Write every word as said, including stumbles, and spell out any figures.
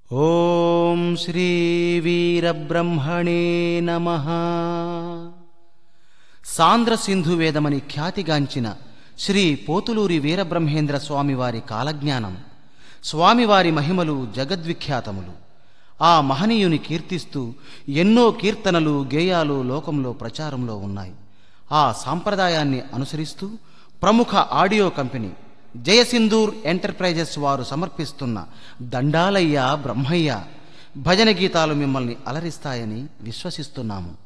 ఓం శ్రీ వీరబ్రహ్మణే నమః. సాంద్ర సింధు వేదమని ఖ్యాతిగాంచిన శ్రీ పోతులూరి వీరబ్రహ్మేంద్ర స్వామివారి కాలజ్ఞానం, స్వామివారి మహిమలు జగద్విఖ్యాతములు. ఆ మహనీయుని కీర్తిస్తూ ఎన్నో కీర్తనలు, గేయాలు లోకంలో ప్రచారంలో ఉన్నాయి. ఆ సాంప్రదాయాన్ని అనుసరిస్తూ ప్రముఖ ఆడియో కంపెనీ జయసింధూర్ ఎంటర్ప్రైజెస్ వారు సమర్పిస్తున్న దండాలయ్య బ్రహ్మయ్య భజన గీతాలు మిమ్మల్ని అలరిస్తాయని విశ్వసిస్తున్నాము.